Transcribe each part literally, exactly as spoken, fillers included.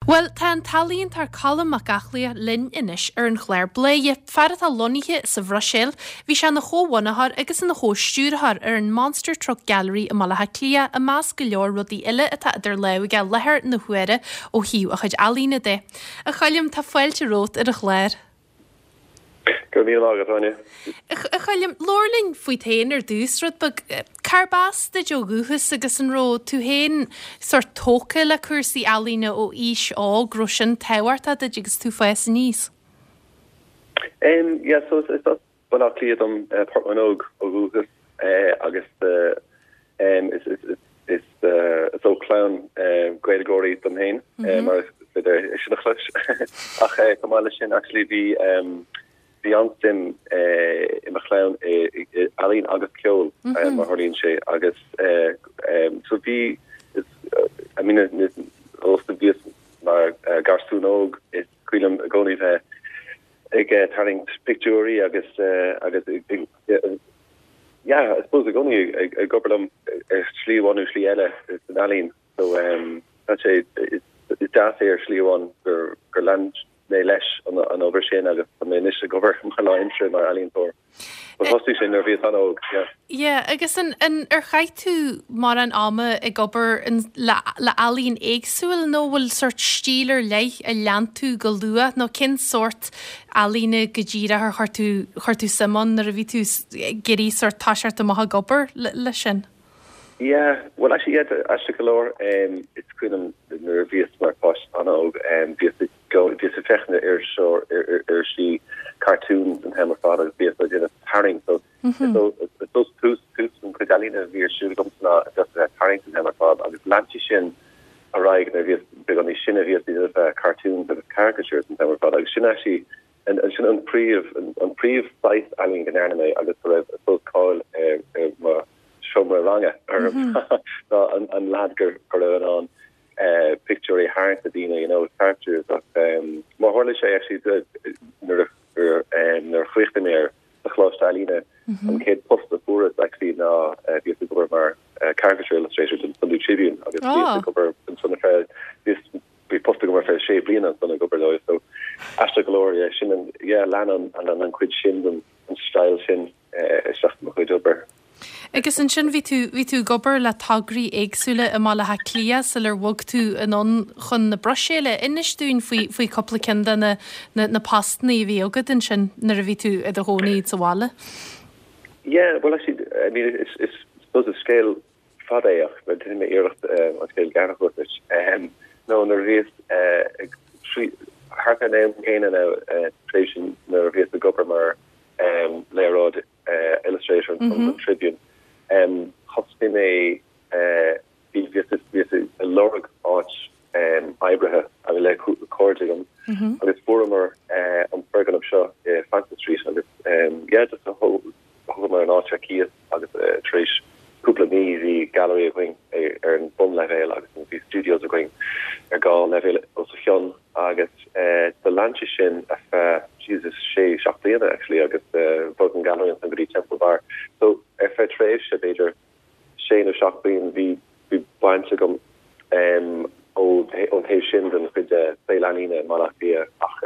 Well, tá an talíonn tar callam a gachlaí linn inis ar an chléir bléie ferad a loníthe sa bhrosil, bhí se na chóhhanathar agus na chóstúrthar ar an Monster Truck Gallery a malatha clia a más go leor rudí ile atá idir leige lethir na huire ó hiú a chuid alína de. A chaillim tá foiilte rót ar a chléir. Go mí agad aine. A chaillim lorling faoi tain ar dúsrad bag carbás de joguhus agus an ró tú héin sort tóca le cuasaí alína ó ís á grosin tehairta de agus tú fes níos. Um, yeah, so it's not well not clear them uh, Portmanog Ogugus uh, agus uh, um it's it's it's it's uh, so clown uh, great gory them hain um or with the ach uh, come actually be um beyond them uh, in McLeod uh, Aline August Kjol and Marlene Shea August uh, um, so be it's uh, I mean it's also be maar uh, Garstoon Og is Quillam Goni uh, ik uh, turning picture August uh, August uh, yeah I suppose Goni I go for them Shli one Shli Ella is an Aline so um that's a it's it's that here Shli one for for landné leis an over sé agus an initial gover mar mar alín for hostí sé nervví an og yeah agus an an ar chaith tú mar an ama ag gober in le alín éagsúil nó bhfuil sort stíler leich a lean tú go lua nó cin sort alína go ddíra ar chartú chartú samon ar a ví tú geirí sort táseart a maitha gober le sin. Yeah, well actually yeah actually galore um it's kind of nervous smart posh on og and um, the go this affecting the air show er er she cartoons and hammer father be so did a paring so mm-hmm. so it's those two two from Cadalina we should come to just that paring and hammer father and Lantishin arrived there is big on the shin of these uh, cartoons and caricatures and hammer father should actually and and should on pre of on pre of size I mean an anime I just sort of suppose call uh, uh Shomer Ranga or an an ladger or on uh picture Harris Adina, you know, characters of um more horlish actually the ner um ner flichte meer the close Alina and kid post the forest actually now uh the cover mar caricature illustrators in Sunday Tribune I guess the cover in some of this we posted over for shape Lena on the cover though so Astra Gloria Shin and yeah Lannon and then quid Shin and style Shin uh stuff over. Agus an sin ví tú ví tú gobar le tagraí éagsúile a má letha clia sa lar bhg tú anon chun na broséile inistún faoi faoi coppla cinda na na na pastnaí bhí agad an sin nar a ví tú a dhónaí sa bhála. Yeah, well actually I mean it's it's supposed to scale fadaach but in the iirecht uh, on scale garnachus um no nar bhís uh three harta name gain and a creation nar bhís the gobar mar um layrod uh illustration from mm-hmm. the Tribune um hosting a uh be visit visit a lorg arch um Ibraha I will like recording and it's forumer uh on Bergen of Shaw uh Fancy Street and it's um yeah just a whole whole an arch key agus uh trish couple of easy gallery going er in bum level agus these studios are going er go level also John agus uh the Lancashire of uh Jesus Shay Shopleana actually agus uh Bogan Gallery and somebody Temple Bar so if I trace a major Shane of Shoplean the the bunch of them um old old hay shind and with the Saylanina Malafia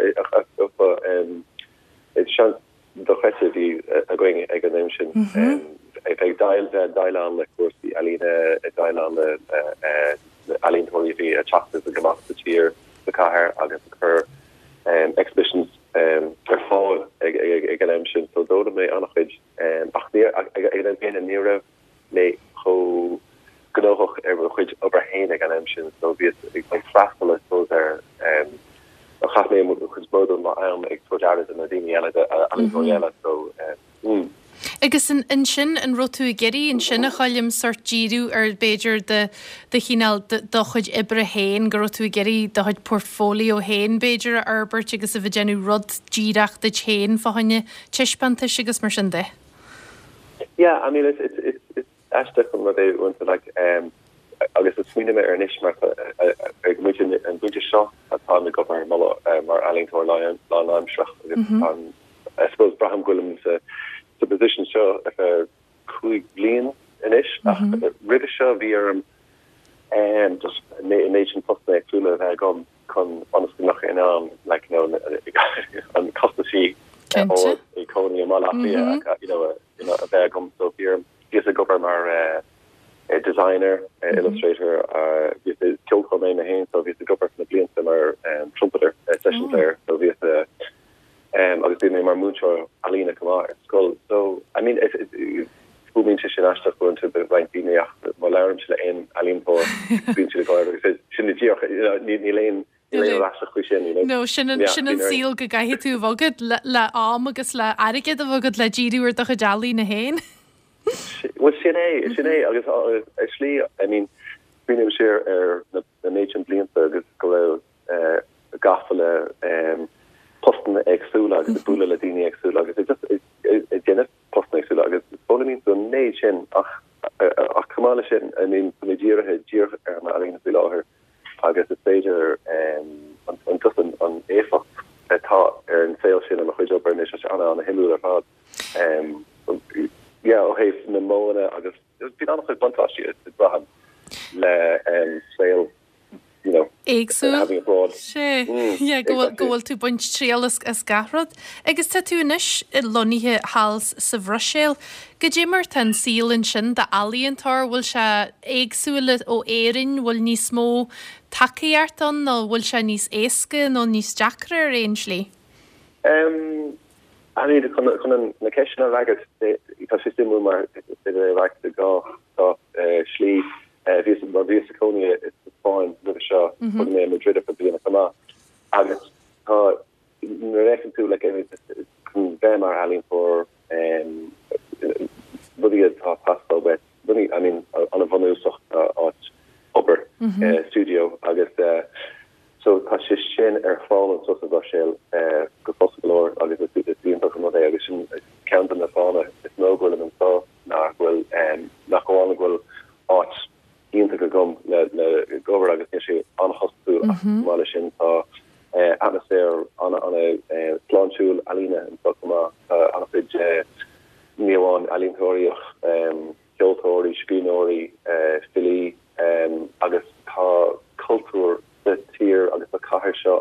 um it's chance the recipe uh going economic um if I dial uh, dial on of course the Alina dial on the uh Aline Tori a chocolate the Gamas the cheer the car agus her um exhibitions um er fall exemption so do me on um ach near I been in near me ho genoch ever which overheen exemption so be like frastal so there um a half name which both of my arm exporters and Nadine Alina so um Agus an in sin an rotú geirí in sinna chaillim sort díú ar Beiidir de de chinál do chuid ibre héin go rotú geirí do chuid portfólio héin Beiidir ar burt agus a bh genú rud díach de chéin fáhanne tiispanta agus mar sin de. Yeah, I mean it's it's it's it's ashta from what they want to like um agus it's swinne me ar nish mar ag mu an bunte shot atá me go mar mal mar Allington Lion Lion Shrach I suppose Braham Gwillem's uh, the position show if a quick lean inish river show via um and just nation post next to the gum con honestly nach in um like you know on Costa Sea or Iconium Malafia you know a, you know a begum so here he's a governor uh, a designer uh, mm-hmm. illustrator uh he's a kilco main hand so he's the governor from the Blian or um trumpeter uh, session oh. player so he's a um obviously named mar mucho Alina Kamar school so I mean it, it, it Booming to sin asta go into the like being my alarm to in Aline for being to the guard because sin ni ni lane No sin sin an síl go gaithí tú bhagad le am agus le aige a bhagad le ddíúir do go dalí na héin. Well sin é sin é agus slí I mean bhím sé ar na nation blianta agus go uh gafale um posten exúla agus bula le daine exúla agus it just it gennne posten exúla agus bonmin so nation ach ach kamala sin I mean me diehe dier er ma alin vi láher agus a stager um an just an an éfa tá er an saoil sin am a chuid op ni an an himú a fad um ja o hef na móna agus bin an chu fantasti brahan le um saoil you know Éagsú sé gohfuil tú buint tríalas as garrod agus tá tú inis i loníthe hals sa bhroséil go ddímar tan sílan sin de alíontar bhfuil se éagsúla ó éirin bhfuil níos mó takeíart an nó bhfuil se níos éasca nó níos deacra ar éonslí um I mean chun na ceisina agad tá si stimú mar bhhacht gá tá slí ví mar ví Conia is fáin le seo chu mé Madrid a bíanana sama agus tá reckon tú le chun bhe mar alín for budi tá pastal wet buni I mean an a vanúsoch áit ober studio agus so tá si sin ar fáil an so go séil go fosglór agus dieanta go mod agus sin count na fána is nó goil an tá nachhfuil nachháin goil áit Ianta go gom le le gober agus ni an hosú mal sin tá atmosfér an an a planúil Alina an so an fid níháin Alintóíoch Geoltóí Scríóí fili agus tá cultúr de tír agus a caiir seo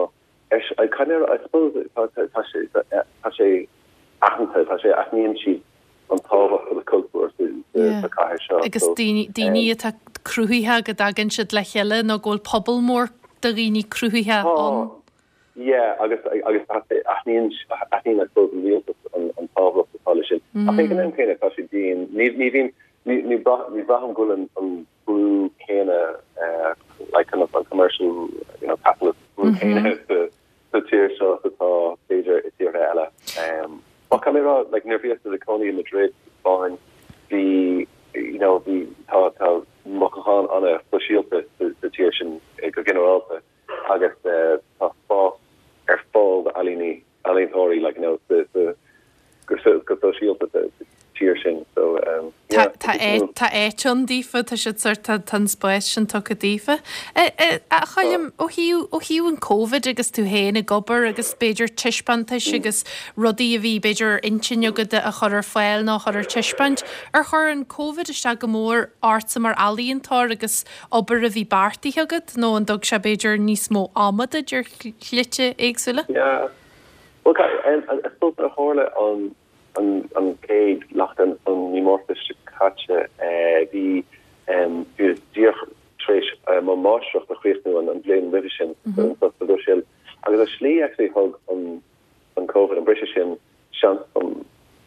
atá kind I suppose tá sé tá sé aanta tá sé aníon si an táha for the cultúr caiir seo agus daoine tá cruúthaithe go dagan siad le cheile nó ggóil pobl mór do rií cruúthaithe an yeah agus agus aníon aníon an an táha tála sin a think an céine tá sé dín ní ní bhín ní bra ní braham go an an brú céine like kind of a commercial you know capitalist brú céine the tier seo atá féidir is tíir eile um what can ra like nervous to the Coney in Madrid fine the you know the tá tá mohan an a foshielta the tier sin go generalta agus tá fá ar fáil alíní alíntóí like you know the the go go foshielta the tier sin so um Tá tá éition dífa tá si tan spéis sin tu a dífa. A chaim ó hiú ó hiú an COVID agus tú héna gobar agus beidir tiispantais agus rudaí a bhí beidir intinne go a chur fáil ná chur tiispant ar chur an COVID iste go mór ása mar alíonntá agus obair a bhí bartaí agad nó an dog se beidir níos mó amada idir chluite éagsúla? Yeah. Well, I suppose a hála an an an céid lachten an nímórfiiste catte hí hí dír trééis má máistrucht a chréisnú an an bléin ri sin sin agus a slí actually hog an an COVID an British sin sean an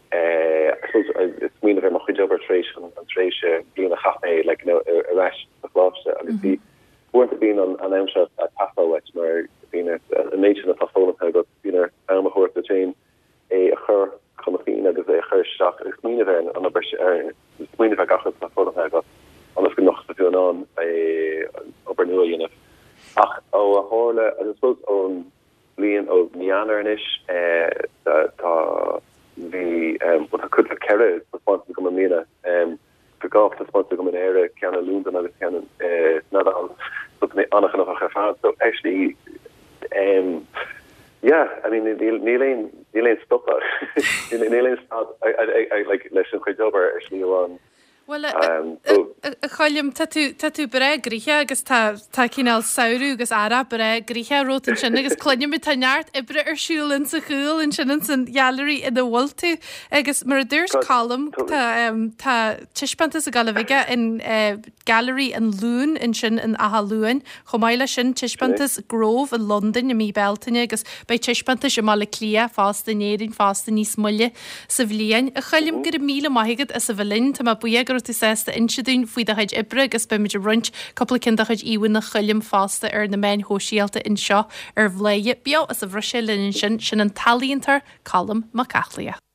mí ver mar chuidober trééis an trééis bí a chaé le a ras aláste agus bí weint a bín an an amse a tafáwet mar bí a nation a tafó go bí am a hort a chain é a chur komine agus é chuirteach gus míine an an muoine bheith gacha na fó go an go nach tú an ober nuúhéanamh ach ó a hále a suppose ón líon ó níanaar inis tá hí bud a chud a ceire spá go mína go gá spá go an éire ceanna lúndan agus cean na an mé annach nach a fa so actually um yeah I mean níléon níléon stop níléon stop I I I like leis an chuidober actually an Well a cholim tú bre gríthe agus tá cíál saoú agus ara bre gríthe rótan sin agus clunne mit tanart ibre ar siúlann sa chuúil in sin san gealirí i bhil tú agus mar a dúirs colm tá tiispantas a galige in gallery an lún in sin in aha luúin chomáile sin tiispantas gróh in London i mí beltaine agus bei tiispantas sem mála clia fásta néirn fásta níos mulle sa bhlíon a chalim gur míle maigad a sa bhlinn tá buag tú sésta insidún faoi a chuid ibre agus be muidir runt coppla cin a chuid íhain na chulim fásta ar na main hóisialta in seo ar bléie beá as a bhrisise linn sin sin an talíontar colm Mac Achlia.